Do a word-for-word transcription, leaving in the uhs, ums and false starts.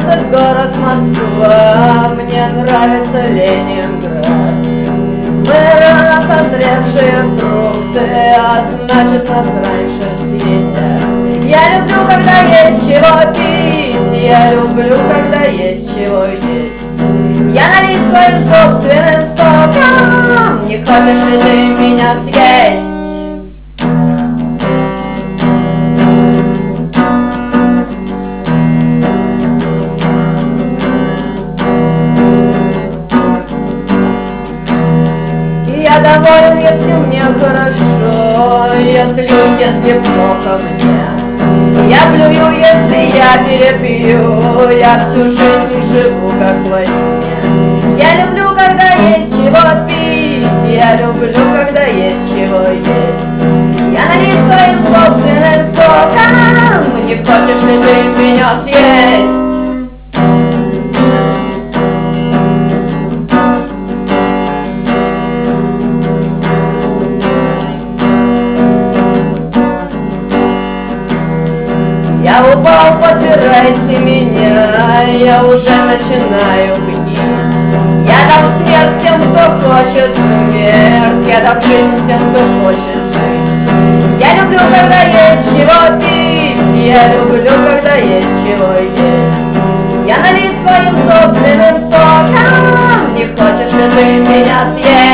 этот город Москва, мне нравится Ленинград. Мы созревшие фрукты, а значит нас раньше съедят. Я люблю, когда есть чего пить, я люблю, когда есть чего есть. Я налить своим собственным соком, не хочешь ли ты меня съесть? Я доволен, если мне хорошо, я злюсь, если плохо мне. Я плюю, если я перепью, я всю жизнь живу как во сне. Я люблю, когда есть чего пить, я люблю, когда есть чего есть. Я налить своим собственным соком, не хочешь ли ты меня съесть? Я упал, подбирайте меня, я уже начинаю гнить. Я дам смерть тем, кто хочет смерть, я дам жизнь тем, кто хочет жить. Я люблю, когда есть чего пить, я люблю, когда есть чего есть. Я налить своим собственным соком, не хочешь ли ты меня съесть?